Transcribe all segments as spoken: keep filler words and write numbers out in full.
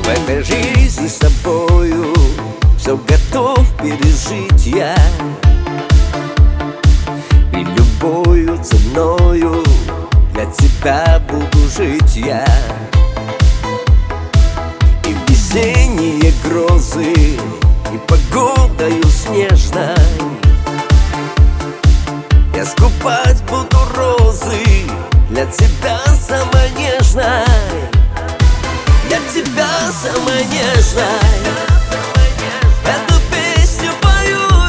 В этой жизни с тобою все готов пережить я, и любою ценою для тебя буду жить я. И в весенние грозы, и погодою снежной я скупать буду розы для тебя самой нежной. Для тебя самой нежной эту песню пою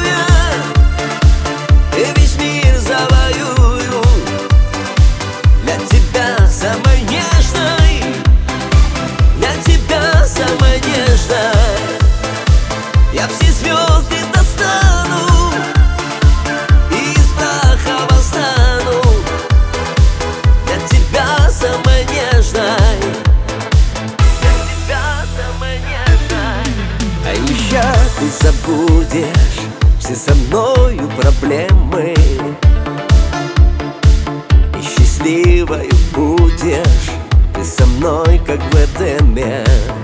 я, и весь мир завоюю. Для тебя самой нежной, для тебя самой нежной я все звезды достану и из праха восстану. Для тебя самой нежной, а еще ты забудешь все со мною проблемы, и счастливою будешь ты со мной, как в Эдеме.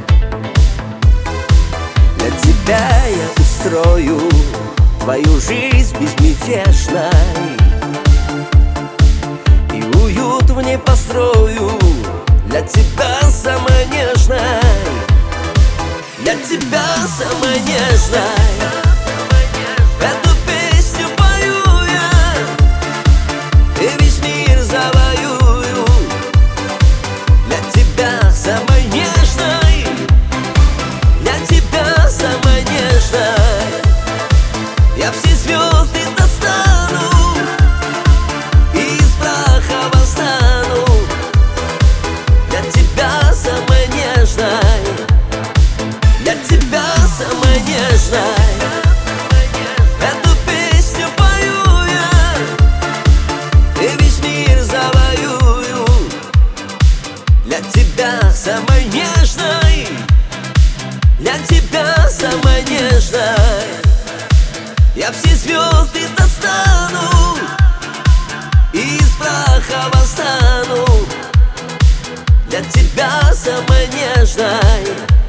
Для тебя я устрою твою жизнь безмятежной, и уют в ней построю для тебя самой нежной. Для тебя самой нежной эту песню пою я, и весь мир завоюю. Для тебя самой нежной, для тебя самой нежной я все звезды достану и из праха восстану. Для тебя самой нежной, для тебя самой нежной эту песню пою я, и весь мир завоюю. Для тебя самой нежной, для тебя самой нежной я все звезды достану и из праха восстану. Для тебя самой нежной